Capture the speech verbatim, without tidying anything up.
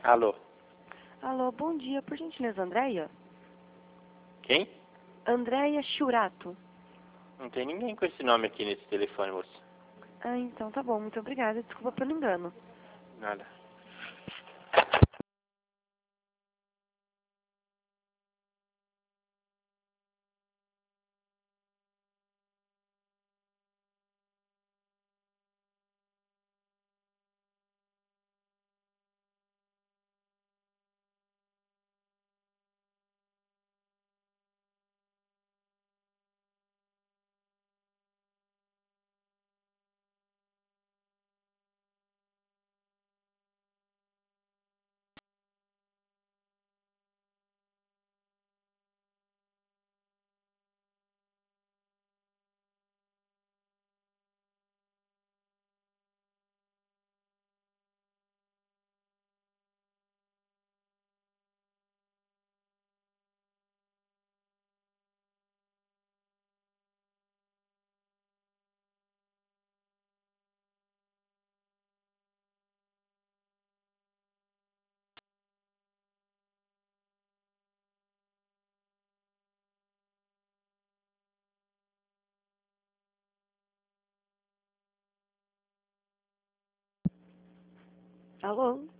Alô? Alô, bom dia. Por gentileza, Andréia? Quem? Andréia Churato. Não tem ninguém com esse nome aqui nesse telefone, moço. Ah, então tá bom. Muito obrigada. Desculpa pelo engano. Nada. Alô?